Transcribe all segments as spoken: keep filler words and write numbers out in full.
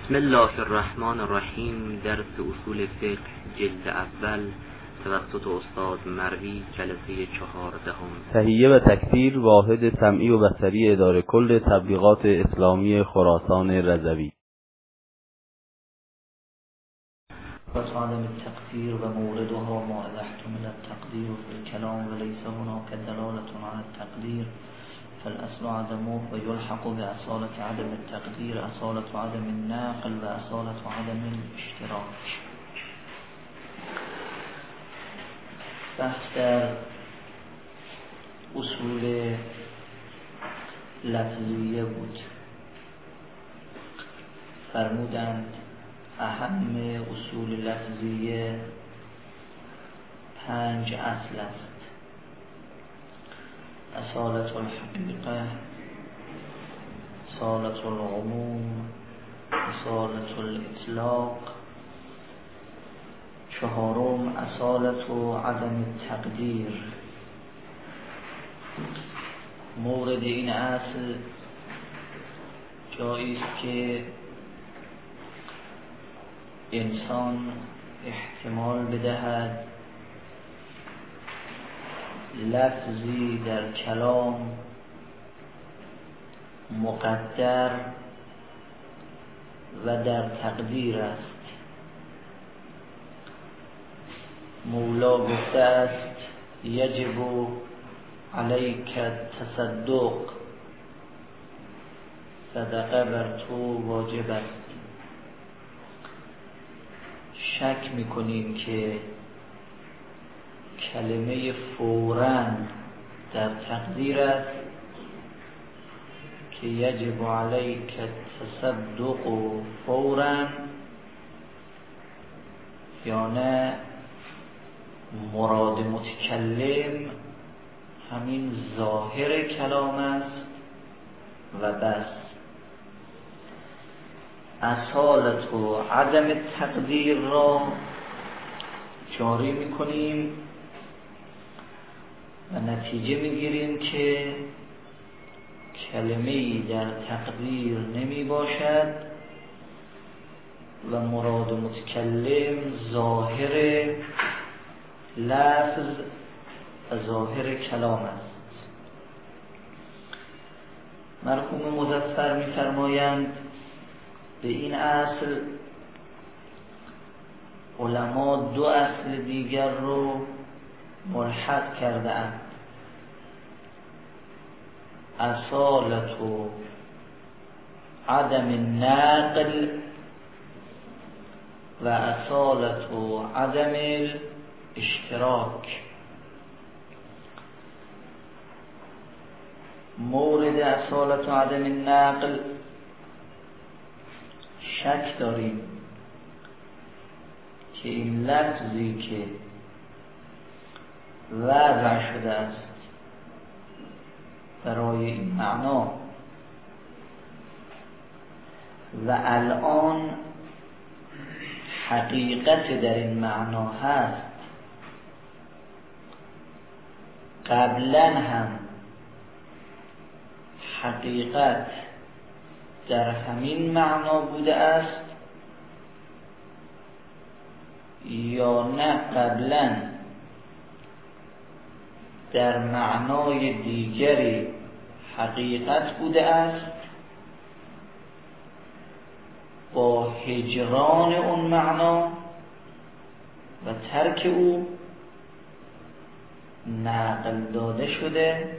بسم الله الرحمن الرحیم. درس اصول فقه جلد اول توسط استاد مروی، جلسه چهاردهم. تهیه و تکثیر واحد سمعی و بصری اداره کل تبلیغات اسلامی خراسان رضوی. عدم التقدير وموردها ما إذا احتمل التقدير في الكلام وليس هناك دلالة على التقدير فالأصل عدمه ويلحق بأصالة عدم التقدير أصالة عدم النقل وأصالة عدم الاشتراك. بحث در اصول لفظیه بود. فرمودند اهم اصول لفظیه پنج اصل است: اصالت الحقیقه، اصالت العموم، اصالت الاطلاق، چهارم اصالت و عدم التقدیر. مورد این اصل جایی است که انسان احتمال بدهد لفظی در کلام مقدر و در تقدیر است. مولا گفته است یجب علیک تصدق، صدقه بر تو واجب است. شک میکنیم که کلمه فوراً در تقدیر است که یجب علیک تصدق و فوراً، یا نه مراد متکلم همین ظاهر کلام است و بس. اصالت و عدم تقدیر را جاری میکنیم و نتیجه میگیریم که کلمه‌ای در تقدیر نمی باشد و مراد متکلم ظاهر لفظ و ظاهر کلام است. مرحوم مظفر می‌فرمایند به این اصل علما دو اصل دیگر رو ملحق کرده اند: اصالت و عدم النقل و اصالت و عدم الاشتراک. مورد اصالت و عدم النقل شک داریم که این لفظی که وضع شده است برای این معنا و الان حقیقت در این معنا هست، قبلا هم حقیقت در همین معنا بوده است یا نه قبلا در معنای دیگری حقیقت بوده است، با هجران اون معنا و ترک او نقل داده شده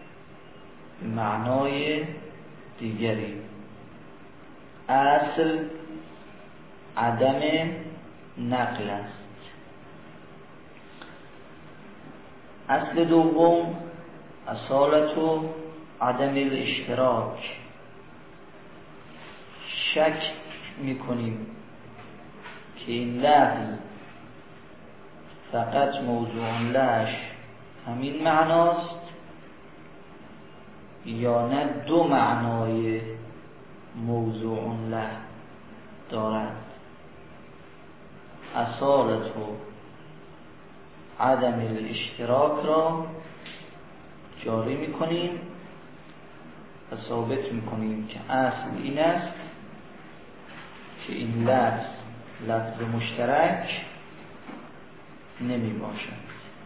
معنای دیگری. اصل عدم نقل است. اصل دوم اصالت و عدم الاشتراک. شک میکنیم که این لفظ فقط موضوع لش همین معناست یا نه دو معنای موضوع له دارد. اصالت و عدم الاشتراک را جاری میکنیم و ثابت میکنیم که اصل این است که این لفظ لفظ مشترک نمی باشد.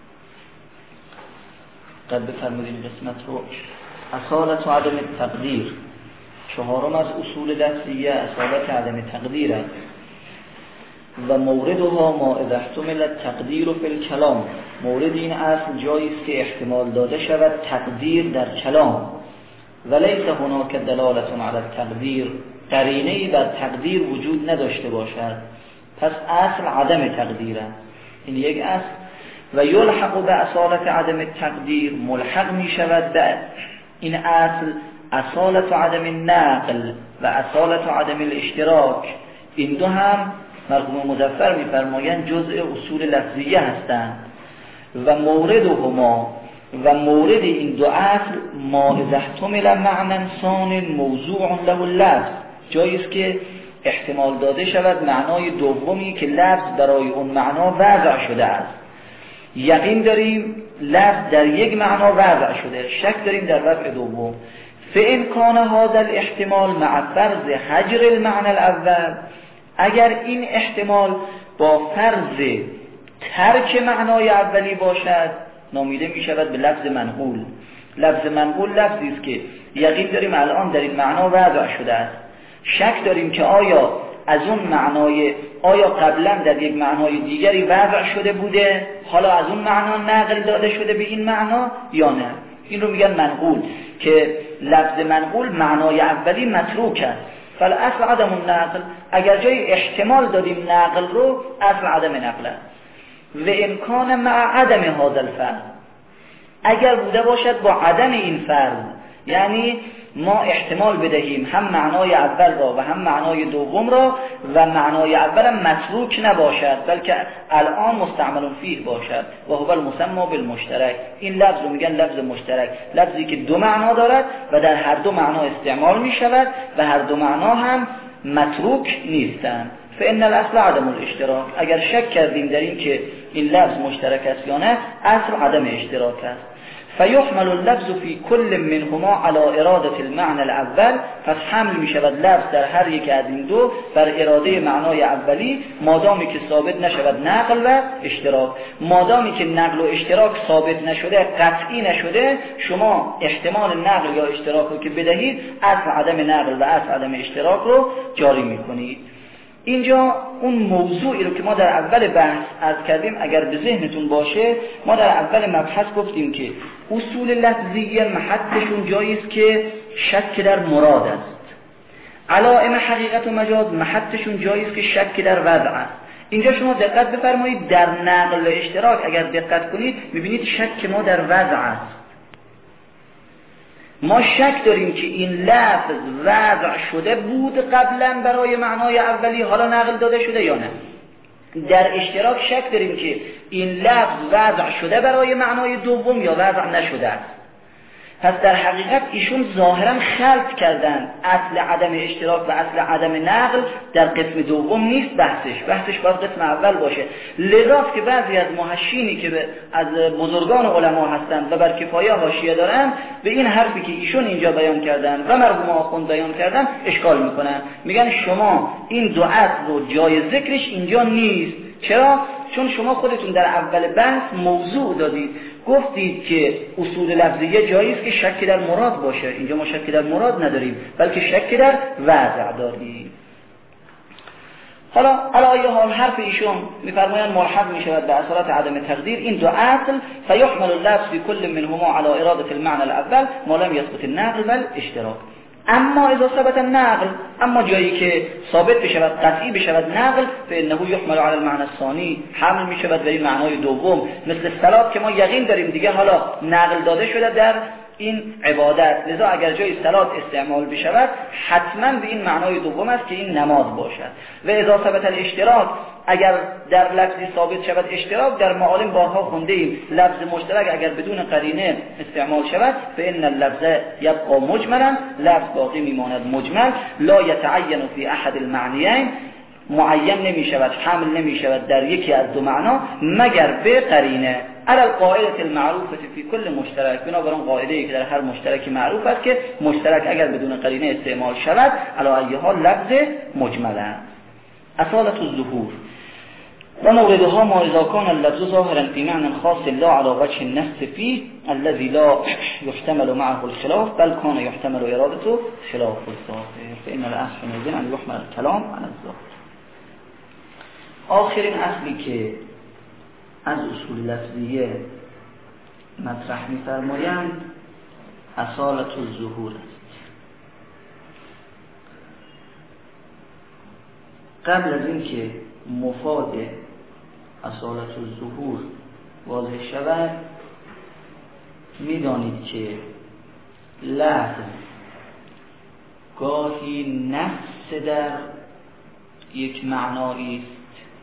قد بفرمودید این قسمت رو اصالت و عدم تقدیر. چهارم از اصول لفظیه اصالت عدم تقدیر است و موردها ما اذا احتمل التقدیر فی الکلام. مورد این اصل جایی است که احتمال داده شود تقدیر در کلام. ولیس هناک دلالة علی التقدیر، قرینه‌ای بر تقدیر وجود نداشته باشد، پس اصل عدم تقدیر است. این یک اصل. و یلحق به اصالت عدم تقدیر، ملحق می شود به این اصل اصالت عدم نقل و اصالت عدم الاشتراک. این دو هم مرحوم مظفر می‌فرمایند جزء اصول لفظیه هستند. و موردهما و مورد این دو اصل ما اذا احتمل معنی ثان موضوع له اللفظ، جایی است که احتمال داده شود معنای دومی که لفظ برای اون معنا وضع شده است. یقین داریم لفظ در یک معنا وضع شده، شک داریم در وضع دوم. فإن كان هذا الاحتمال مع فرض حجر المعنى الاول، اگر این احتمال با فرض ترک معنای اولی باشد نامیده می شود به لفظ منقول. لفظ منقول لفظی است که یقین داریم الان در این معنا وضع شده است، شک داریم که آیا از اون معنای آیا قبلا در یک معنای دیگری وضع شده بوده، حالا از اون معنا نقل داده شده به این معنا یا نه. این رو میگن منقول، که لفظ منقول معنای اولی متروک است. فالاصل عدم النقل، اگر جای احتمال دادیم نقل رو، اصل عدم نقل است. و امکان مع عدم هذا الفرض، اگر بوده باشد با عدم این فرض، یعنی ما احتمال بدهیم هم معنای اول را و هم معنای دوم را و معنای اول هم متروک نباشد بلکه الان مستعمل فیه باشد و هو المسمى بالمشترک. این لفظ رو میگن لفظ مشترک، لفظی که دو معنا دارد و در هر دو معنا استعمال میشود و هر دو معنا هم متروک نیستند. فإن الاصل عدم الاشتراک، اگر شک کردیم در این که این لفظ مشترک است یا نه، اصل عدم اشتراک است. فیحمل اللفظ فی کل منهما علی اراده المعنى الاول، پس حمل می شود لفظ در هر یک از این دو بر اراده معنای اولی، مادامی که ثابت نشود نقل و اشتراک. مادامی که نقل و اشتراک ثابت نشده، قطعی نشده، شما احتمال نقل یا اشتراک رو که بدهید، اصل عدم نقل و اصل عدم اشتراک رو جاری می کنید. اینجا اون موضوعی رو که ما در اول بحث عرض کردیم اگر به ذهنتون باشه، ما در اول مبحث گفتیم که اصول لفظیه محطشون جایی است که شک در مراد است. علائم حقیقت و مجاز محطشون جایی است که شک در وضع است. اینجا شما دقت بفرمایید، در نقل و اشتراک اگر دقت کنید میبینید شک ما در وضع است. ما شک داریم که این لفظ وضع شده بود قبلا برای معنای اولی، حالا نقل داده شده یا نه. در اشتراک شک داریم که این لفظ وضع شده برای معنای دوم یا وضع نشده است. پس در حقیقت ایشون ظاهرا خلط کردن اصل عدم اشتراک و اصل عدم نقل در قسم دوم نیست بحثش، بحثش باید قسم اول باشه. لذاست که بعضی از محشینی که از بزرگان علما هستند و بر کفایه حاشیه دارن، به این حرفی که ایشون اینجا بیان کردن و مرحوم آخوند بیان کردن اشکال میکنن، میگن شما این دو اصل رو جای ذکرش اینجا نیست. چرا؟ چون شما خودتون در اول بحث موضوع دادید، گفتید که اصول لفظیه جایی است که شک در مراد باشه. اینجا ما شک در مراد نداریم بلکه شک در وضع داریم. حالا علی ای حال حرف ایشون میفرمایند ملحق میشود به اصالت عدم تقدیر این دو اصل. فیحمل اللفظ فی کل منهما علی اراده المعنى الاول ما لم یثبت النقل والاشتراک. اما اذا ثبت النقل، اما جایی که ثابت بشود قطعی بشود نقل، فانه یحمل علی المعنى الثانی، حمل میشود به این معنای دوم. مثل صلات که ما یقین داریم دیگه حالا نقل داده شده در این عبادت، لذا اگر جای صلات استعمال بشود حتما به این معنای دوم است که این نماز باشد. و اذا ثبت الاشتراک، اگر در لفظی ثابت شود اشتراک، در معالم بارها خونده ایم لفظ مشترک اگر بدون قرینه استعمال شود فإن اللفظ یبقى مجملا، لفظ باقی میماند مجمل، لا یتعین فی احد المعنیین، معین نمی شود، حمل نمی شود در یکی از دو معنا مگر به قرینه. علی القاعده المعروفه فی کل مشترک، بنابراین قاعده‌ای که در هر مشترکی معروف است که مشترک اگر بدون قرینه استعمال شود علی ای حال لفظ مجمل است. اصالة الظهور و موردها ما اذا کان اللفظ ظاهرا فی معنى خاص لا على وجه النص فيه الذي لا يحتمل معه الخلاف بل كان يحتمل ارادته خلاف الظاهر فإن الاصل نزل ان يحمل الكلام على الظاهر. آخرین اصلی که از اصول لفظیه مطرح می‌فرمایند اصالت الظهور است. قبل از این که مفاد اصالت الظهور واضح شود می‌دانید که لفظ گاهی نفس در یک معنایی است،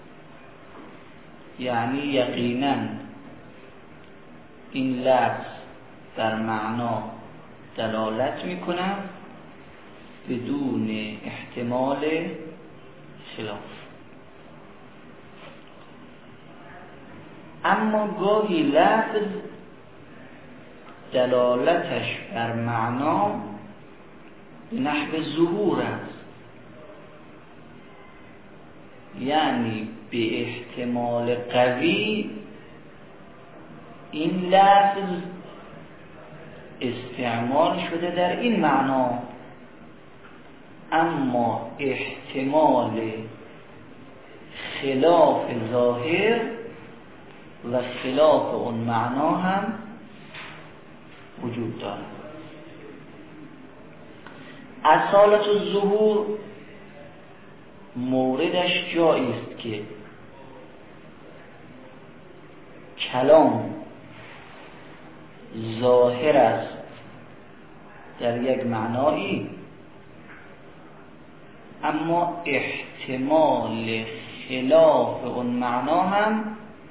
یعنی یقینا این لفظ در معنا دلالت می‌کند بدون احتمال خلاف. اما گاهی لفظ دلالتش بر معنا به نحو ظهور است، یعنی به احتمال قوی این لفظ استعمال شده در این معنا، اما احتمال خلاف ظاهر و خلاف اون معنا هم وجود دارد. اصالت الظهور موردش جایی است که کلام ظاهر است در یک معنایی، اما احتمال خلاف اون معنا هم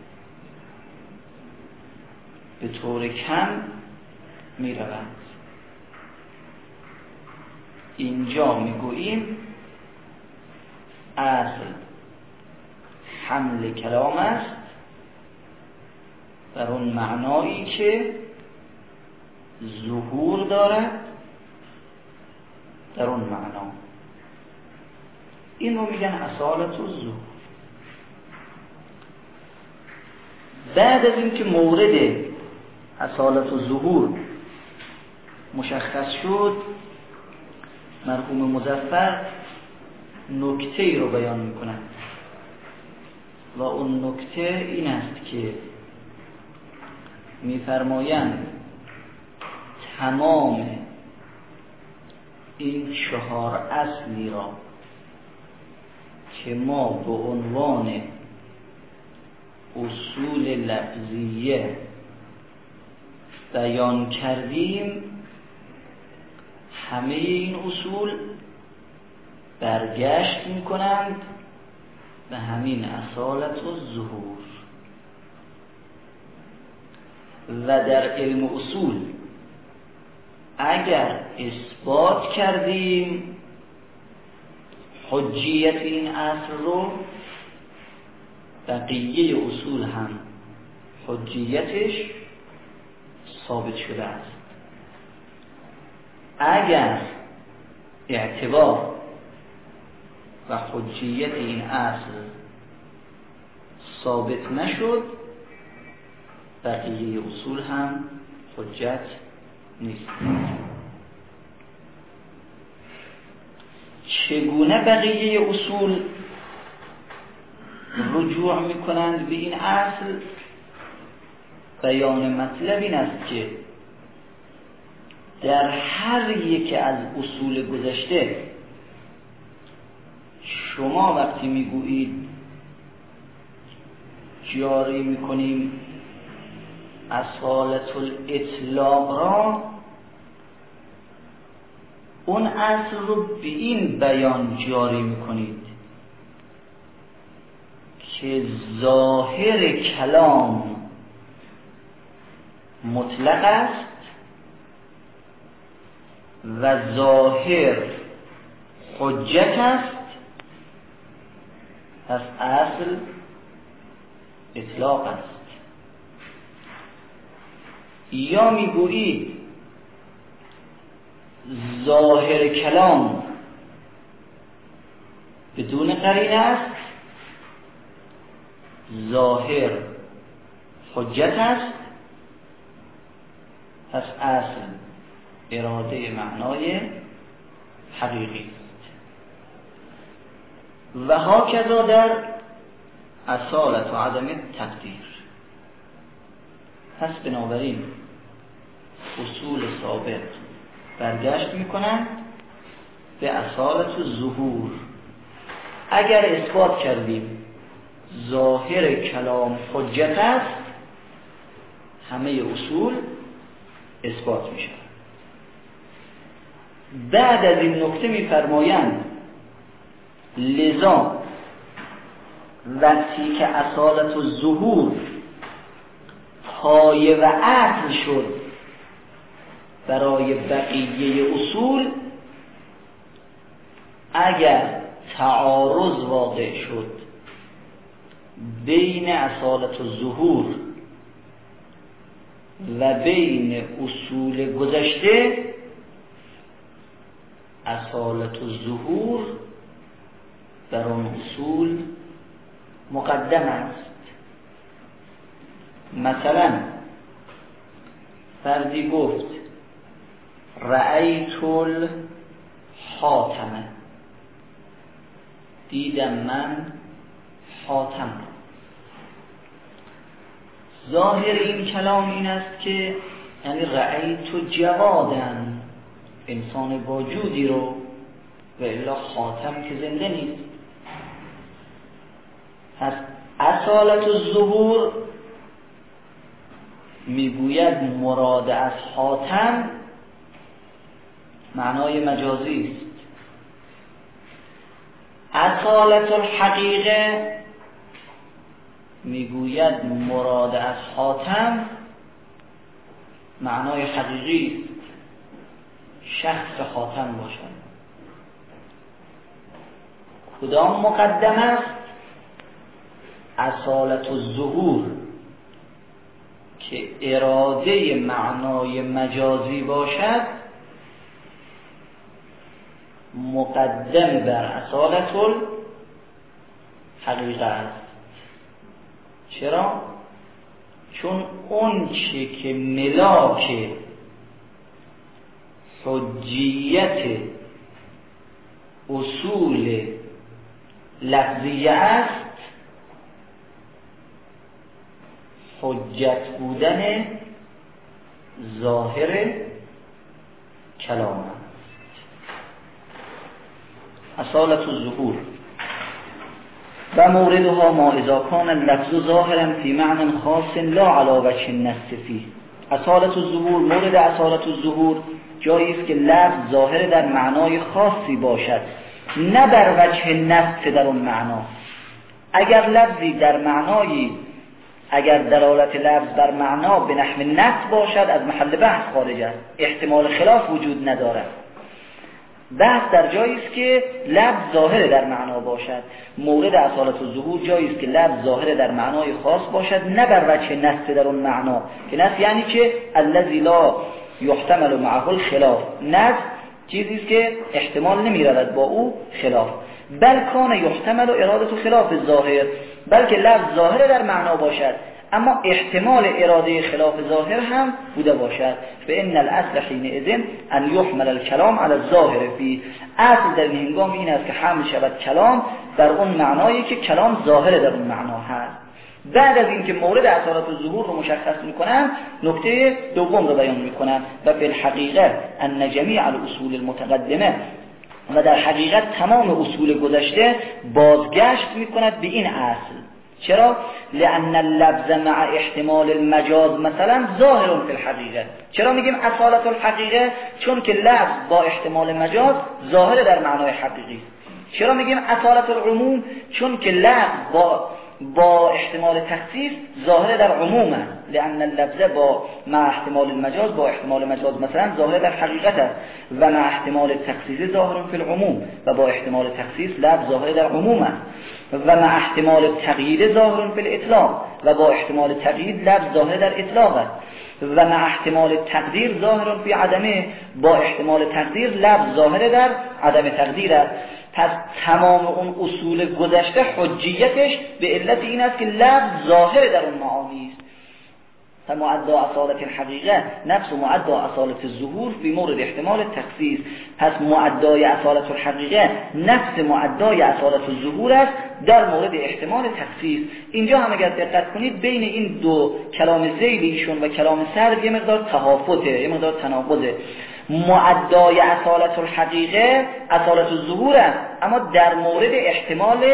به طور کم می رود. اینجا می گوییم اصل حمل کلام است بر اون معنایی که ظهور دارد در اون معنا. این رو میگن اصالت الظهور. بعد از اینکه مورد اصالت الظهور مشخص شد، مرحوم مظفر نکته ای رو بیان میکنند و اون نکته این است که میفرمایند تمام این چهار اصلی را که ما به عنوان اصول لفظیه بیان کردیم، همه این اصول برگشت میکنند به همین اصالت الظهور. و در علم اصول اگر اثبات کردیم حجیت این اصل رو، بقیه اصول هم حجیتش ثابت شده است. اگر اعتبار و حجیت این اصل ثابت نشد، بقیه اصول هم حجت نیست. چگونه بقیه اصول رجوع میکنند به این اصل؟ بیان مطلب این است که در هر یک از اصول گذشته شما وقتی میگویید جاری میکنیم اصالت الاطلاق را، اون اصل رو به این بیان جاری میکنید که ظاهر کلام مطلق است و ظاهر حجت است، پس اصل اطلاق است. یا میگویید ظاهر کلام بدون قرینه است، ظاهر حجت است، پس اصل اراده معنای حقیقی است. و هاکذا در اصالت و عدم تقدیر. پس بنابراین اصول سابق برگشت میکنند به اصالت و ظهور. اگر اثبات کردیم ظاهر کلام حجت است، همه اصول اثبات میشه. بعد از این نکته میفرمایند لذا وقتی که اصالت و ظهور پایه و اصل شد برای بقیه اصول، اگر تعارض واقع شد بین اصالت و ظهور و بین اصول گذشته، اصالت و ظهور بر آن اصول مقدم است. مثلا فردی گفت رأیت الحاتمه، دیدم من حاتم. ظاهر این کلام این است که یعنی رأیت جوادن، انسان با جودی رو، و الا حاتم که زنده نیست. پس اصالت الظهور میگوید مراد از حاتم معنای مجازی است. اصالت الحقیقه میگوید مراد از حاتم معنای حقیقی است، شخص حاتم باشد. کدام مقدم است؟ اصالت الظهور که اراده معنای مجازی باشد مقدم بر اصالت الحقیقه است. چرا؟ چون اون چه که ملاک حجیت اصول لفظیه است، حجت بودن ظاهر کلام است. اصالت الظهور و موردها ما اذا کان اللفظ ظاهرا فی معنی خاص لا علی وجه النص فیه. اصالت الظهور، مورد اصالت الظهور جایی است که لفظ ظاهر در معنای خاصی باشد، نه بر وجه نص در اون معنا. اگر لفظی در معنای اگر دلالت لفظ بر معنا به نحو نص باشد از محل بحث خارج است، احتمال خلاف وجود ندارد. بحث در جایی است که لفظ ظاهر در معنا باشد. مورد اصالت الظهور جایی است که لفظ ظاهر در معنای خاص باشد، نه بر وجه نص در اون معنا. که نص یعنی که الذی لا یحتمل معه الخلاف، نص چیزی است که احتمال نمی‌رود با او خلاف. بل کان یحتمل اراده خلاف الظاهر، بلکه لفظ ظاهر در معنا باشد اما احتمال اراده خلاف ظاهر هم بوده باشد. فإن الاصل حینئذ ان یحمل الکلام علی الظاهر فیه. اصل در این هنگام این است که حمل شود کلام بر اون معنایی که کلام ظاهر در اون معنا هست. بعد از اینکه مورد اصالت الظهور رو مشخص میکنن، نکته دوم رو بیان میکنن و فی الحقیقه ان جمیع الاصول المتقدمه، و در حقیقت تمام اصول گذشته بازگشت میکند به این اصل. چرا؟ لأن اللفظ مع احتمال المجاز مثلا ظاهر فی الحقیقه. چرا میگیم اصالت الحقیقه؟ چون که لفظ با احتمال مجاز ظاهر در معنای حقیقی است. چرا میگیم اصالت العموم؟ چون که لفظ با با احتمال تخصیص ظاهر در عموم است. لأن اللفظ با مع احتمال المجاز با احتمال مجاز مثلا ظاهر در حقیقت است و مع احتمال تخصیص ظاهر فی العموم، و با احتمال تخصیص لفظ ظاهر در عموم است. و مع احتمال تغییر ظاهر فی الاطلاق، و با احتمال تغییر لفظ ظاهر در اطلاق است. و مع احتمال تقدیر ظاهر فی عدمه، با احتمال تقدیر لفظ ظاهر در عدم تقدیر است. پس تمام اون اصول گذشته حجیتش به علت این است که لفظ ظاهر در اون معانی است. فمعدا اصالت الحقیقه نفس معدا اصالت الظهور فی مورد احتمال تخصیص. پس معدای اصالت الحقیقه نفس معدای اصالت الظهور است در مورد احتمال تخصیص. اینجا هم اگر دقت کنید بین این دو کلام ذیل ایشون و کلام سرد یه مقدار تهافته، یه مقدار تناقضه. معدای اصالت الحقیقه اصالت الظهور است، اما در مورد احتمال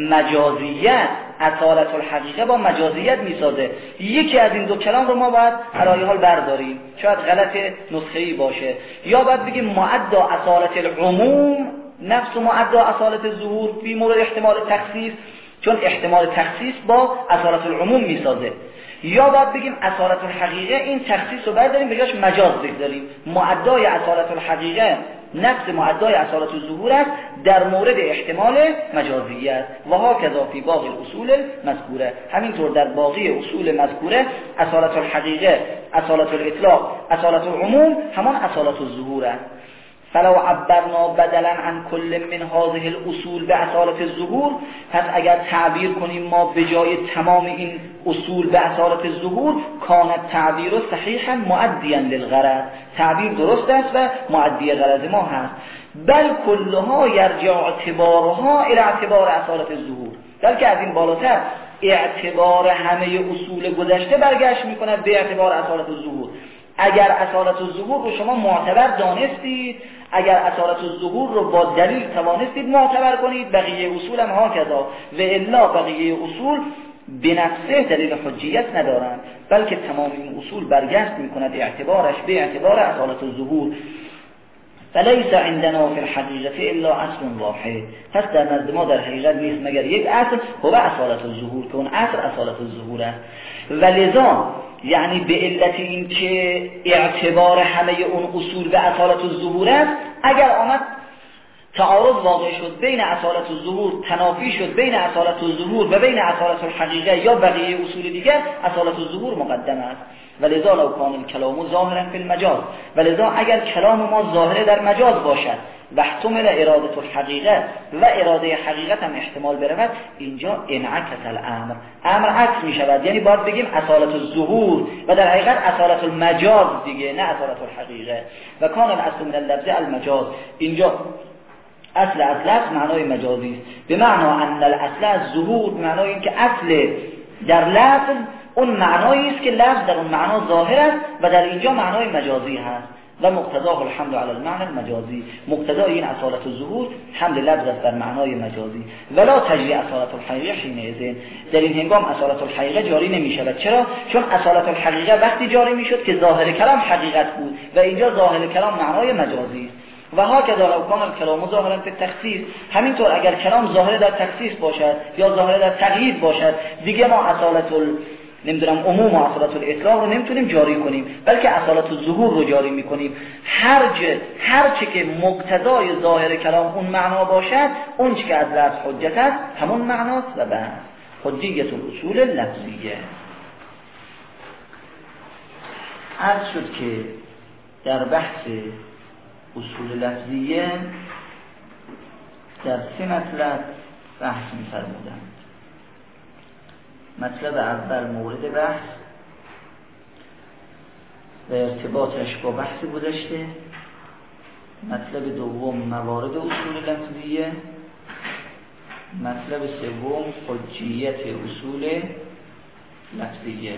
مجازیت اصالت الحقیقه با مجازیت میسازه. یکی از این دو کلام رو ما باید علایه حال برداریم، شاید غلط نسخه‌ای باشه، یا باید بگیم معدا اصالت العموم نفس معدا اصالت الظهور فی مورد احتمال تخصیص، چون احتمال تخصیص با اصالت العموم میسازه، یا باید بگیم اصالت الحقیقه این تخصیص رو برداریم بجاش مجاز بگذاریم. معدای اصالت الحقیقه نفس معدای اصالت الظهور است در مورد احتمال مجازیت و هاکذا فی باقی الاصول مذکوره. همینطور در باقی اصول مذکوره اصالت الحقیقه اصالت الاطلاق اصالت العموم همان اصالت الظهور است. فلو عبرنا بدلا عن کل من هذه الاصول به اصالت الظهور، پس اگر تعبیر کنیم ما به جای تمام این اصول به اصالت الظهور، کان التعبیر صحیحا معدیا للغرض، تعبیر درست است و معدی غرض ما هست. بل کلها یرجع اعتبارها الى اعتبار اصالت الظهور، بلکه از این بالاتر اعتبار همه اصول گذشته برگشت میکند به اعتبار اصالت الظهور. اگر اصالت الظهور رو شما معتبر دانستید، اگر اصالت الظهور رو با دلیل توانستید معتبر کنید، بقیه اصول هم هاکذا، و الا بقیه اصول به نفسه دلیل حجیت ندارند، بلکه تمام این اصول برگشت میکند اعتبارش به اعتبار اصالت الظهور. فلیس عندنا فی الحقیقه الا اصل واحد، پس در نزد ما در حقیقت نیست مگر یک اصل، هو اصالت الظهور، که اون اصل اصالت الظهور است. ولذا یعنی به علت این که اعتبار همه اون اصول به اصالت الظهور است، اگر آمد تعارض واقع شد بین اصالت الظهور، تنافی شد بین اصالت الظهور و بین اصالت الحقیقه یا بقیه اصول دیگر، اصالت الظهور مقدم است. ولذا لو کان الکلام ظاهرا فی المجاز، ولذا اگر کلام ما ظاهر در مجاز باشد و احتمال اراده الحقیقه و اراده حقیقت هم احتمال برود، اینجا انعکس الامر، امر عکس می شود، یعنی باید بگیم اصالت الظهور و در حقیقت اصالت المجاز دیگه، نه اصالت الحقیقه. و کان الاصل من اللفظ المجاز، اینجا اصل از لفظ معنای مجازی است، به معنا ان الاصل از ظهور، معنای این که اصل در لفظ اون معنایی است که لفظ در اون معنا ظاهر است و در اینجا معنای مجازی هست. و مقتضاه الحمل علی المعنى المجازی، مقتضای این اصالت الظهور حمل لفظ است در معنای مجازی. ولا تجری اصالت الحقیقه حینئذ، در این هنگام اصالت الحقیقه جاری نمی شود. چرا؟ چون اصالت الحقیقه وقتی جاری می شد که ظاهر کلام حقیقت بود و اینجا ظاهر کلام معنای مجازی است. و هاکذا لو کان الکلام ظاهرا فی التخصیص، همینطور اگر کلام ظاهر در تخصیص باشد یا ظاهر در تقیید باشد، دیگه ما اصالت ال نمیدونم عموم و اصالت الاطلاق رو نمیتونیم جاری کنیم، بلکه اصالت الظهور رو جاری میکنیم. هر جه هر چه که مقتضای ظاهر کلام اون معنا باشد، اون چه که از لفظ حجت است همون معناست و بس حجیت الاصول لفظیه. عرض شد که در بحث اصول لفظیه در سه مطلب بحث می‌فرمودند. مطلب اول مورد بحث و ارتباطش با بحث گذشته، مطلب دوم موارد اصول لفظیه، مطلب سوم حجیت اصول لفظیه.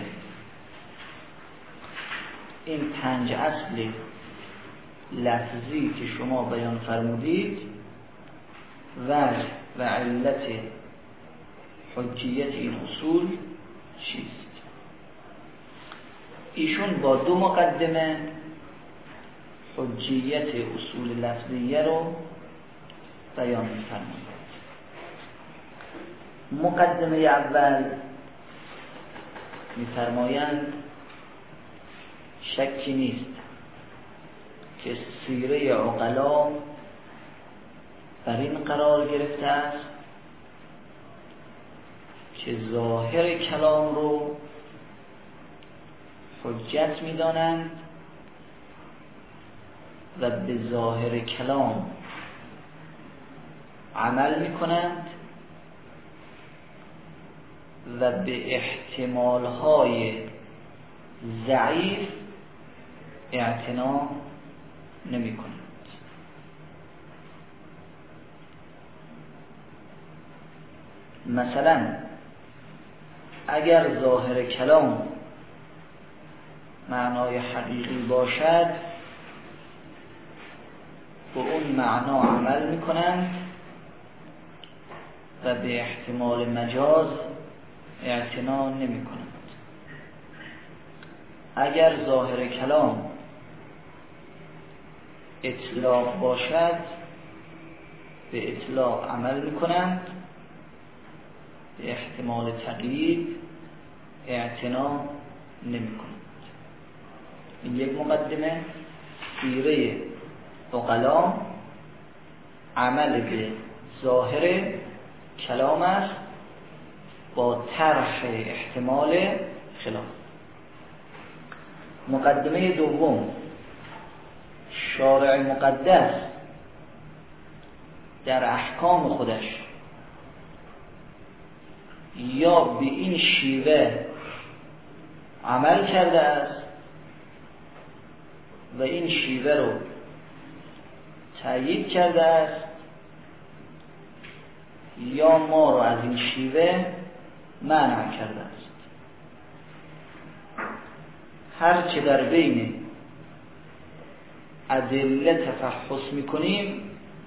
این پنج اصل لفظی که شما بیان فرمودید وجه و علت حجیت این اصول چیست؟ ایشون با دو مقدمه حجیت اصول لفظیه رو بیان می‌فرمایند. مقدمه اول می‌فرمایند شکی نیست که سیره عقلا بر این قرار گرفته است که ظاهر کلام رو حجت می‌دانند و به ظاهر کلام عمل می‌کنند و به احتمال‌های ضعیف اعتنا نمی‌کنند. مثلا اگر ظاهر کلام معنای حقیقی باشد به اون معنا عمل میکنند و به احتمال مجاز اعتنا نمی کنند. اگر ظاهر کلام اطلاق باشد به اطلاق عمل میکنند، به احتمال تقیید اعتنا نمی کنند. این یک مقدمه سیره عقلا عمل به ظاهر کلام است با طرح احتمال خلاف. مقدمه دوم، شارع مقدس در احکام خودش یا به این شیوه عمل کرده است و این شیوه رو تأیید کرده است یا ما رو از این شیوه منع کرده است. هر چه در بین ادله تفحص میکنیم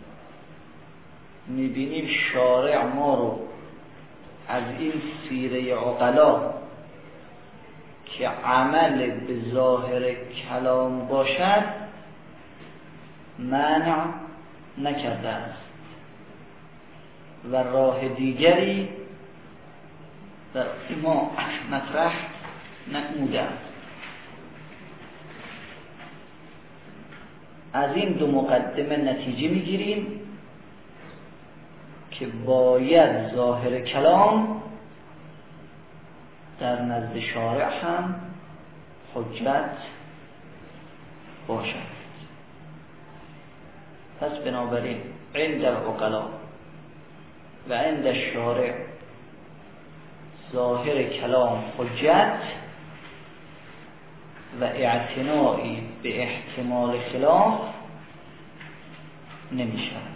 میبینیم شارع ما رو از این سیره عقلا که عمل به ظاهر کلام باشد منع نکرده است و راه دیگری در ما مطرح نموده است. از این دو مقدمه نتیجه میگیریم که باید ظاهر کلام در نزد شارع هم حجت باشد. پس بنابراین عند العقلا و عند الشارع ظاهر کلام حجت و اعتنایی به احتمال خلاف نمی شود.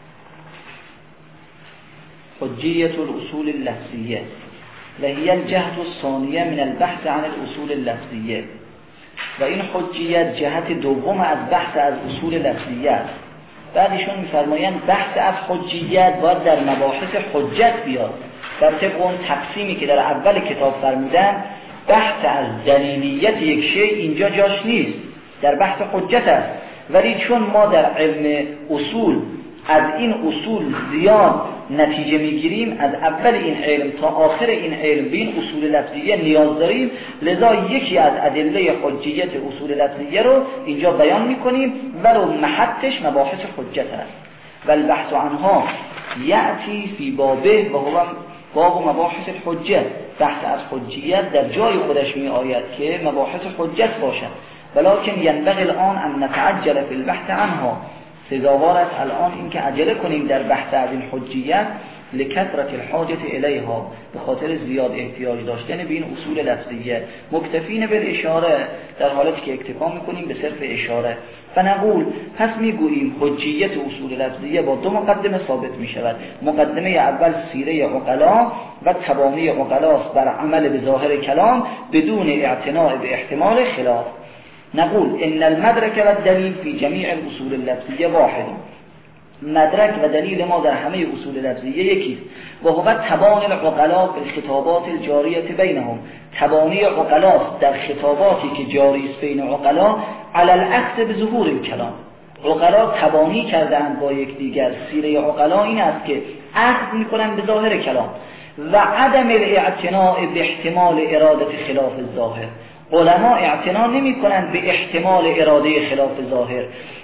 حجیت الاصول اللفظیه و هی الجهت الثانیه من البحث عن الاصول اللفظیه، و این حجیت جهت دوم از بحث از اصول لفظیه است. بعدشون می‌فرمایند بحث از حجیت باید در مباحث حجت بیاد. در طبق اون تقسیمی که در اول کتاب فرمودن بحث از دلیلیت یک شی اینجا جاش نیست، در بحث حجت است. ولی چون ما در علم اصول از این اصول زیاد نتیجه میگیریم، از اول این علم تا آخر این علم به این اصول لفظیه نیاز داریم، لذا یکی از ادله حجیت اصول لفظیه رو اینجا بیان میکنیم ولو محطش مباحث حجت است. و البحث عنها یأتی فی بابه و هو باب مباحث الحجه. بحث از حجیت در جای خودش می آید که مباحث حجت باشد، ولکن ینبغی الان ان نتعجل فی البحث عنها. سزاوار است الان اینکه عجله کنیم در بحث از این حجیت لکثرت الحاجت الیها، به خاطر زیاد احتیاج داشتن به این اصول لفظیه. مکتفین بالاشاره، در حالتی که اکتفا میکنیم به صرف اشاره. فنقول، پس میگوییم حجیت اصول لفظیه با دو مقدمه ثابت میشود. مقدمه اول سیره عقلا و تبانی عقلاست بر عمل به ظاهر کلام بدون اعتناء به احتمال خلاف. نقول ان المدرک و الدلیل فی جمیع الاصول اللفظیه واحد. مدرک و دلیل ما در همه اصول لفظیه یکیست. و هو تبان العقلا فی الخطابات الجاریه بینهم. تبانی عقلاست در خطاباتی که جاری است بین عقلا علی الاخذ بظهور الکلام. عقلا تبانی کردند با یکدیگر. سیره عقلا این است که اخذ میکنند به ظاهر کلام و عدم الاعتناء به احتمال اراده خلاف الظاهر. علما اعتنا نمی کنند به احتمال اراده خلاف ظاهر.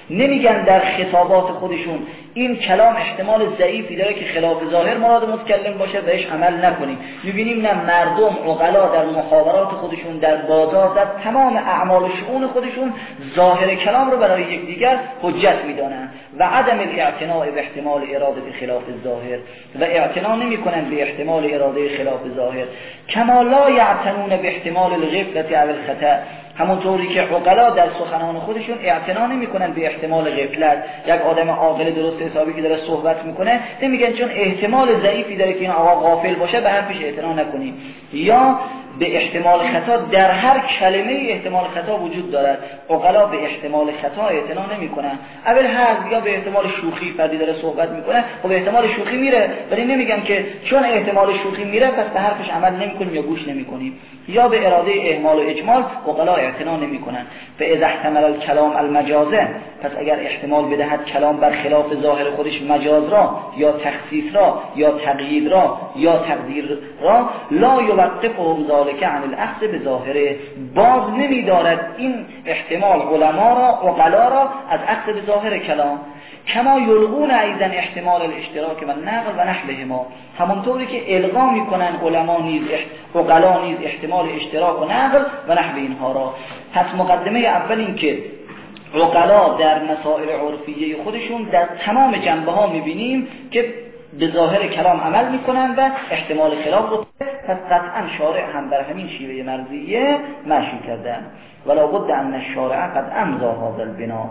نمیگن در خطابات خودشون این کلام احتمال ضعیفی داره که خلاف ظاهر مراد متکلم باشه بهش عمل نکنیم. میبینیم نه، مردم عقلا در محاورات خودشون، در بازار، در تمام اعمال و شؤون خودشون ظاهر کلام رو برای یکدیگر حجت میدانن و عدم الاعتناء به احتمال اراده خلاف ظاهر و اعتنا نمیکنن به احتمال اراده خلاف ظاهر. کما لا یعتنون به احتمال الغفلة او الخطأ، همونطوری که عقلا در سخنان خودشون اعتنا نمیکنن به احتمال غفلت. یک آدم عاقل درست حسابی که داره صحبت میکنه نمیگن چون احتمال ضعیفی داره که این آقا غافل باشه به حرفش اعتنا نکنیم، یا به احتمال خطا. در هر کلمه احتمال خطا وجود دارد، عقلا به احتمال خطا اعتنا نمیکنن. اول هر یا به احتمال شوخی فردی داره صحبت میکنه و به احتمال شوخی میره، ولی نمیگن که چون احتمال شوخی میره پس به حرفش عمل نمیکنیم یا گوش نمیکنیم. یا به اراده اهمال و اجمال عقلا اعتنا نمیکنن. فاذا احتمل الكلام المجازه، پس اگر احتمال بدهد کلام بر خلاف ظاهر خودش مجاز را یا تخصیص را یا تقیید را یا تقدیر را، لا یوقفهم ذلك عن الاخذ بظاهره، باز نمیدارد این احتمال علما را عقلا را از اخذ به ظاهر کلام. کما یلغون ایضا احتمال الاشتراک و نقل و نحوهما، همونطوری که الغا میکنن علما نیز عقلا نیز احتمال اشتراک و نقل و نحو اینها را. پس مقدمه اول این که عقلا در مسائل عرفیه خودشون در تمام جنبه ها میبینیم که به ظاهر کلام عمل میکنن و احتمال خلاف رو، پس قطعا شارع هم در همین شیوه مرضیه مشی کردن. ولا بد ان الشارع قد امضا هذا البناء،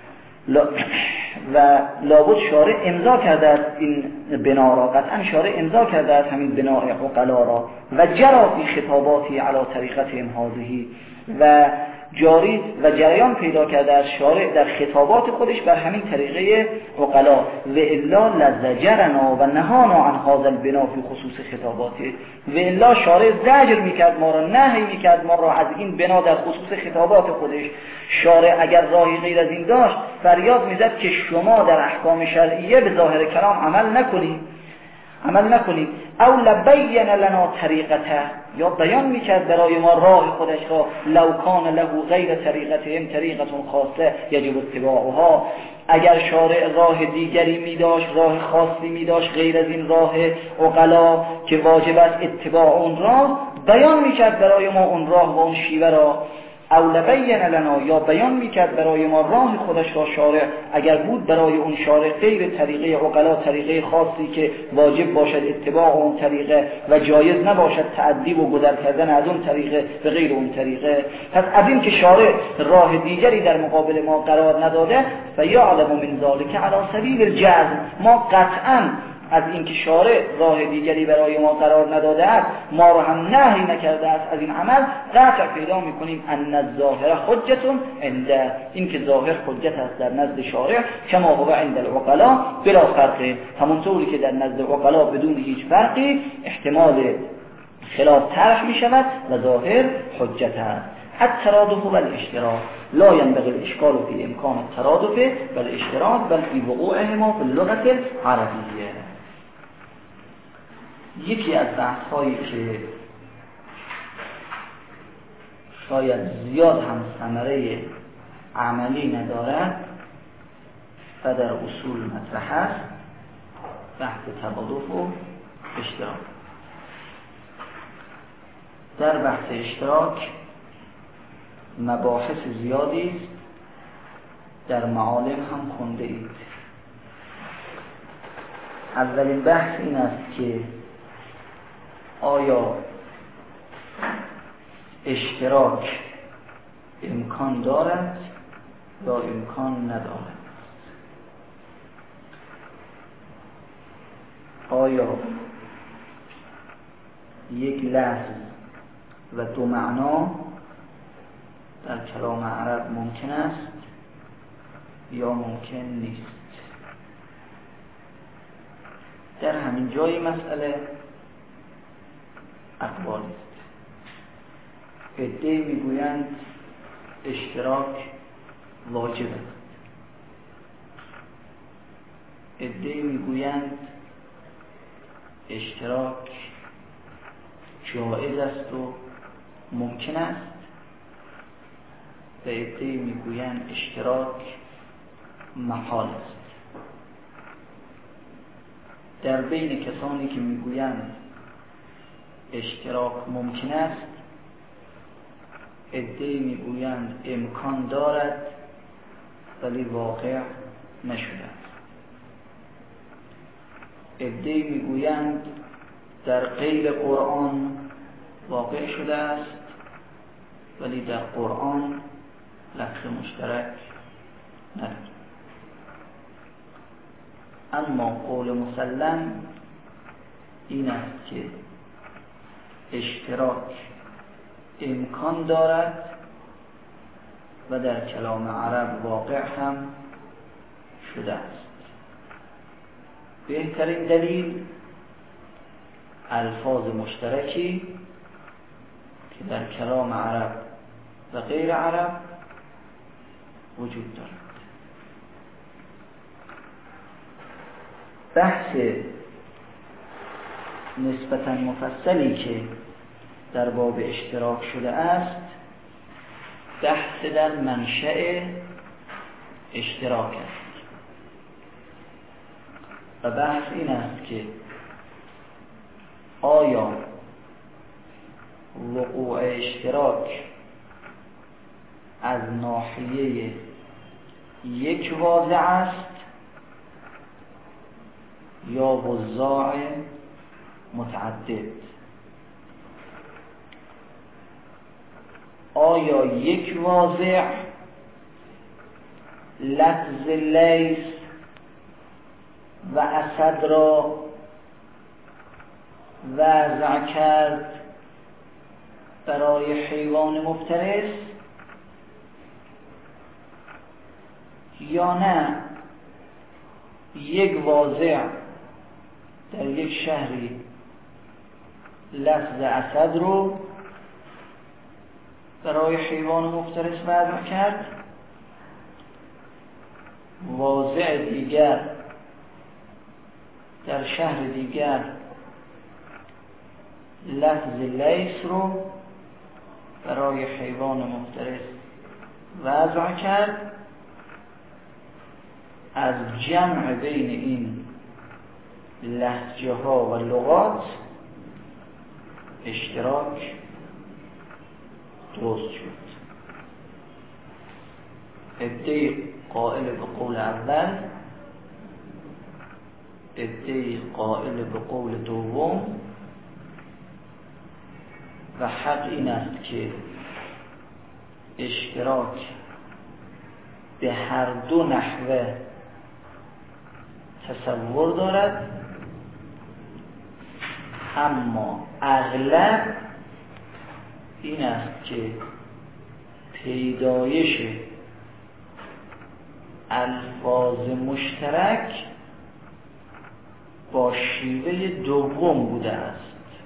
و لابد شارع امضا کرده است این بنا را، قطعا شارع امضا کرده است همین بناء عقلا را. و جرا فی خطاباتی علی طریقتهم هذه، و جاری و جریان پیدا کرده از شارع در خطابات خودش بر همین طریقه عقلا. و الا لزجرنا و نهانا عن هذا البناء فی خصوص خطاباته، و الا شارع زجر میکرد ما را، نهی میکرد ما را از این بنا در خصوص خطابات خودش. شارع اگر راهی غیر از این داشت فریاد میزد که شما در احکام شرعیه به ظاهر کلام عمل نکنید عمل نکنید او لبین لنا طریقته، یا بیان میکرد برای ما راه خودش را. لو کان له غیر طریقتهم طریقه خاصه یجب اتباعها، اگر شارع راه دیگری میداشت، راه خاصی میداشت غیر از این راه عقلا که واجب است اتباع اون راه، بیان میکرد برای ما اون راه و اون شیوه را. او لبین لنا، یا بیان میکرد برای ما راه خودش را شارع، اگر بود برای اون شارع غیر طریقه عقلا طریقه خاصی که واجب باشد اتباع اون طریقه و جایز نباشد تعدی و گذر کردن از اون طریقه به غیر اون طریقه. پس از این که شارع راه دیگری در مقابل ما قرار نداده، فیعلم من ذلک علی سبیل الجزم، ما قطعا از اینکه شارع راه دیگری برای ما قرار نداده است، ما را هم نهی نکرده است از این عمل، قطع پیدا میکنیم ان الظاهر حجت عند، این که ظاهر حجت است در نزد شارع، کما هو عند العقلا بلا فرق، همونطوری که در نزد عقلا بدون هیچ فرقی احتمال خلاف طرح میشود و ظاهر حجت است. الترادف و الاشتراک لا ينبغي الاشكال في امکان الترادف و الاشتراک بل في وقوعهما في اللغة العربية. یکی از بحث هایی که شاید زیاد هم ثمره عملی ندارد و در اصول مطرح است، بحث ترادف و اشتراک. در بحث اشتراک مباحث زیادی است، در معالم هم خونده اید. اولین بحث این است که آیا اشتراک امکان دارد یا امکان ندارد؟ آیا یک لفظ و دو معنا در کلام عرب ممکن است یا ممکن نیست؟ در همین جای مسئله اقوال است. عده‌ای میگویند اشتراک واجب است، عده‌ای میگویند اشتراک جایز است و ممکن است، و عده‌ای میگویند اشتراک محال است. در بین کسانی که میگویند اشتراک ممکن است، عده‌ای میگویند امکان دارد ولی واقع نشده است. عده‌ای میگویند در غیر قرآن واقع شده است ولی در قرآن لفظ مشترک ندارد. اما قول مسلم این است که اشتراک امکان دارد و در کلام عرب واقع هم شده است. بهترین دلیل الفاظ مشترکی که در کلام عرب و غیر عرب وجود دارد. بحث نسبتاً مفصلی که در باب اشتراک شده است بحث در منشأ اشتراک است و بحث این است که آیا وقوع اشتراک از ناحیه یک واضع است یا وضاع متعدد؟ آیا یک واضع لفظ لیس و اسد را وضع کرد برای حیوان مفترس یا نه یک واضع در یک شهری لفظ اسد رو برای حیوان مفترس وضع کرد، واضع دیگر در شهر دیگر لفظ لیس رو برای حیوان مفترس وضع کرد. از جمع بین این لهجه ها و لغات اشتراک درست شد. عده‌ای قائل به قول اول، عده‌ای قائل به قول دوم و حق این است که اشتراک به هر دو نحوه تصور دارد، اما اغلب این است که پیدایش الفاظ مشترک با شیوه دوم بوده است،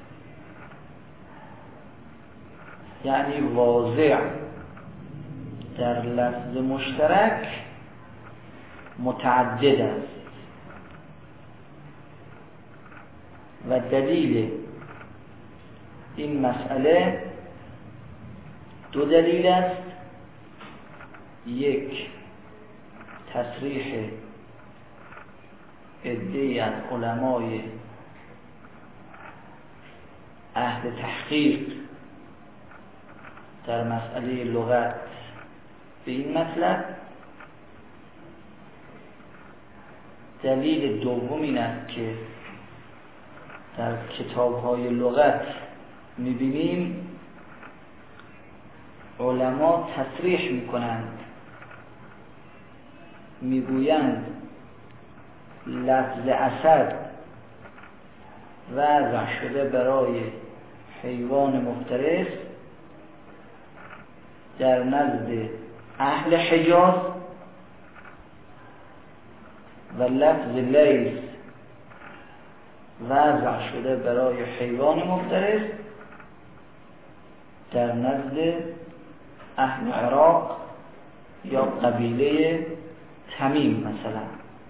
یعنی واضع در لفظ مشترک متعدد است و دلیل این مسئله دو دلیل است. یک، تصریح عده‌ای از علمای اهل تحقیق در مسئله لغت به این مطلب. دلیل دوم این است که در کتاب‌های لغت می‌بینیم علما تصریح می‌کنند، می‌گویند لفظ اسد وضع شده برای حیوان مفترس در نزد اهل حجاز و لفظ لیس وضع شده برای حیوان مفترس در نزد اهل عراق یا قبیله تمیم مثلا.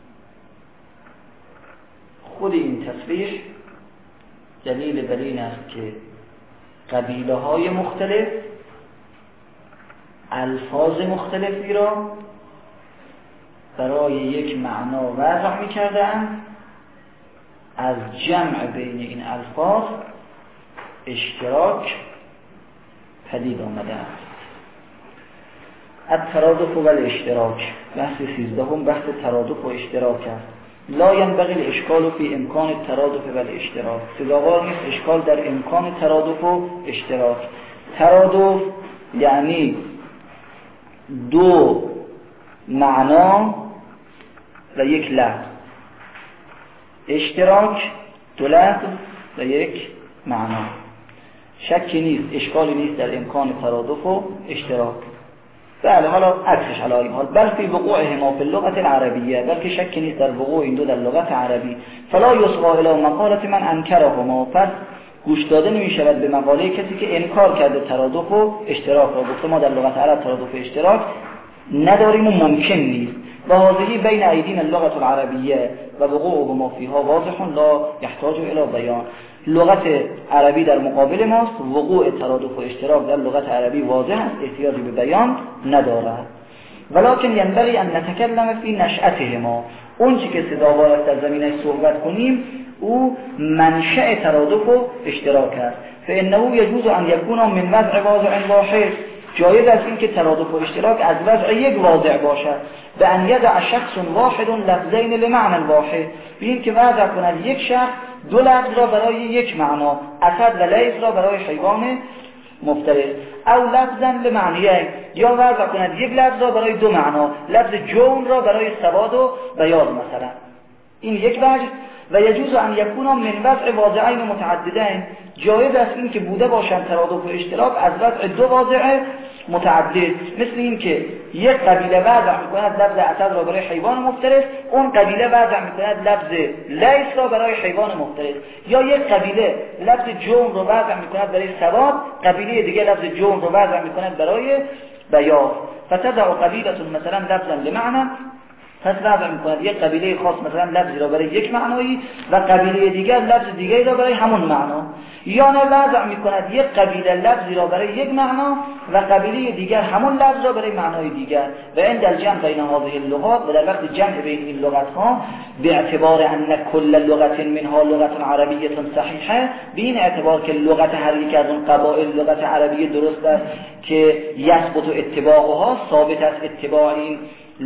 خود این تصریح دلیل بر این است که قبیله های مختلف الفاظ مختلفی را برای یک معنا وضع می‌کردند، از جمع بین این الفاظ اشتراک پدید آمده است. الترادف و الاشتراک، بحث سیزدهم بحث ترادف و اشتراک است. لا ينبغي الاشکال فی امکان الترادف و الاشتراک، سزاوار نیست اشکال در امکان ترادف و اشتراک. ترادف یعنی دو معنا و یک لفظ، اشتراک دو لفظ و یک معنا. شکی نیست، اشکالی نیست در امکان ترادف و اشتراک. بله، حالا عکسش علی این حال، بل فی وقوعهما فی اللغة العربیه، بلکه شکی نیست در وقوع این دو در لغت عربی. فلا یصغى الی مقالة من انکرهما، پس گوش داده نمی شود به مقاله کسی که انکار کرده ترادف و اشتراک را. گفته ما در لغت عرب ترادف و اشتراک نداریم و ممکن نیست. و هذه بین ایدین اللغة العربیه و وقوعهما فیها واضح لا یحتاج الی بیان. لغت عربی در مقابل ماست، وقوع ترادف و اشتراک در لغت عربی واضح است، احتیاجی به بیان ندارد. ولکن ینبغی ان نتکلم فی نشأتهما، اون چی که سزاوار است در زمینه صحبت کنیم او منشأ ترادف و اشتراک است. فانه یجوز ان یکون من وضع واضع واحد، جایز است این که ترادف و اشتراک از وضع یک واضع باشد. به ان یضع شخص واحد لفظین لمعنى واحد، ببین که وضع کند یک شخص دو لفظ را برای یک معنا، اسد و لیث را برای حیوان مفترس، او لفظا لمعنیین، یا وضع کند یک لفظ را برای دو معنا، لفظ جون را برای سواد و بیاض مثلا. این یک وجه. و یجوز ان یکون من وضع واضعین متعددین، جایز است این که بوده باشند ترادف و اشتراک از وضع دو واضع متعدد، مثل این که یک قبیله وضع میکند لفظ اسد را برای حیوان مفترس، اون قبیله وضع میکند لفظ لیث را برای حیوان مفترس، یا یک قبیله لفظ جون را وضع میکند برای سواد، قبیله دیگه لفظ جون را وضع میکند برای بیاض. فتضع قبیله مثلا لفظا لمعنى، پس وضع میکند یک قبیله خاص مثلا لفظی را برای یک معنایی و قبیله دیگر لفظ دیگری را برای همون معنا، یا نه وضع میکند یک قبیله لفظی را برای یک معنا و قبیله دیگر همون لفظ را برای معنای دیگر. و این در جمع بین هذه اللغات، و در وقت جمع بین این لغت ها به اعتبار ان کل لغت منها لغت عربیه صحیحه، به این اعتبار که لغت هر یک از اون قبایل لغت عربیه درست است که یثبت اتباعها، ثابت است اتباع این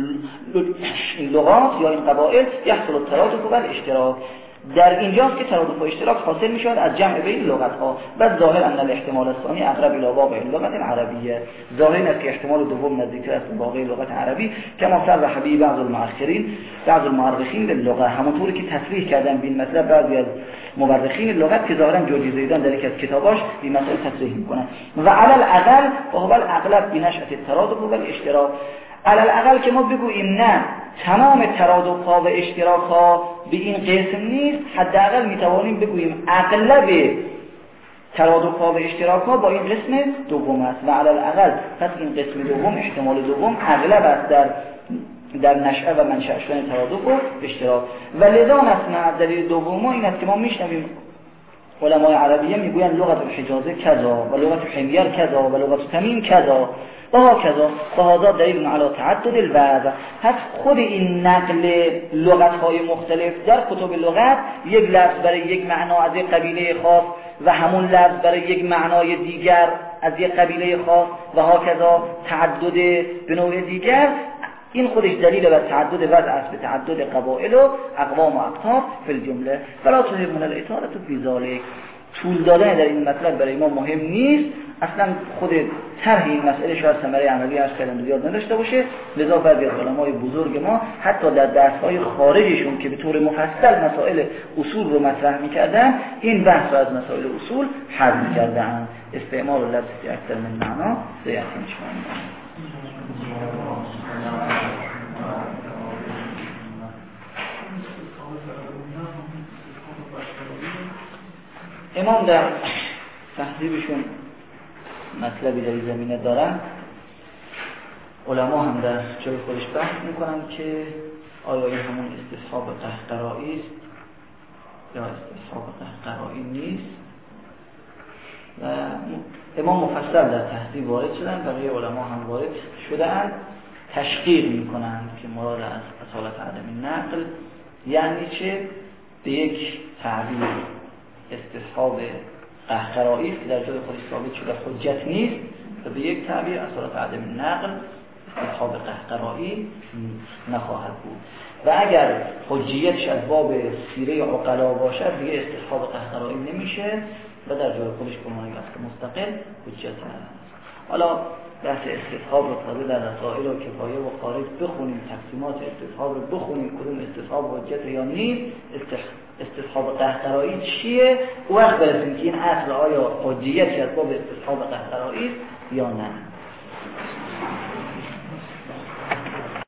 این لغات یا این قبائل، یحصل الترادف و الاشتراک. در اینجاست که ترادف و اشتراک حاصل می شود از جمع بین لغت ها. و ظاهر ان الاحتمال الثانی اقرب الى واقع اللغت العربیه، ظاهر است که احتمال دوم نزدیکتر است به واقع لغت عربی، کما صرح به بعض المؤخرین بعض المؤرخین للغه، همونطوری که تصریح کردن به این مطلب بعضی از مورخین لغت که ظاهرا جوجی زیدان در یک از کتاباش این مسئله تصریح میکنن. و علی الاقل و هو الاغلب بنشأة الترادف و الاشتراک، علی الاقل که ما بگوییم نه تمام ترادف ها و اشتراک ها به این قسم نیست، حداقل میتوانیم بگوییم اغلب ترادف ها و اشتراک ها با این قسم دوم است. و علی الاقل پس این قسم دوم، احتمال دوم اغلب است در در نشأه و منشأ شدن ترادف و اشتراک. و لذا مثلا دلیل دوم این است که ما میشنویم علمای عربیه میگویند لغت الحجازه کذا و لغت حمیر کذا و لغت تمیم کذا و هكذا، فهذا دلیل علی تعدد الوضع. پس خود این نقل لغت‌های مختلف در کتب لغت، یک لفظ برای یک معنا از یک قبیله خاص و همون لفظ برای یک معنای دیگر از یک قبیله خاص و هكذا تعدد به نوع دیگر، این خودش دلیل بر تعدد وضع است، به تعدد قبائل و اقوام و اقطار فی الجمله. فلا تهمون من الاطاله فی ذلک، طول دادن در این مطلب برای ما مهم نیست، اصلا خود طرح این مسئله شاید ثمره عملی از کلام زیاد نداشته باشه. لذا بعضی از علمای بزرگ ما حتی در درس‌های خارجشون که به طور مفصل مسائل اصول رو مطرح می‌کردن، این بحث از مسائل اصول حذف می‌کردن. استعمال لفظ اکثر من معنا زیادتر می‌شود. امام در تهذیبشون مطلبی در این زمینه دارن، علما هم در جای خودش بحث میکنن که آیا این همون استصحاب قهقرایی است یا استصحاب قهقرایی نیست. و امام مفصل در تهذیب وارد شدن، بقیه علما هم وارد شدن تشقیق میکنند که مراد از اصالت عدم نقل یعنی چه؟ به یک تعبیر استصحاب قهقرایی که در جای خودش ثابت شده حجت نیست و به یک تعبیر اصالت عدم نقل استصحاب قهقرایی نخواهد بود. و اگر حجیتش از باب سیره عقلا باشد دیگه استصحاب قهقرایی نمیشه و در جای خودش به عنوان اصل مستقل حجت هست. حالا بحث استصحاب رو تازه در رسائل و کفایه و خارج بخونیم، تقسیمات استصحاب رو بخونیم، کدوم استصحاب حجت یا نیست، استصحاب قهقرایی چیه، او وقت برسیم که این اصل آیا حجیتی از باب استصحاب قهقرایی یا نه.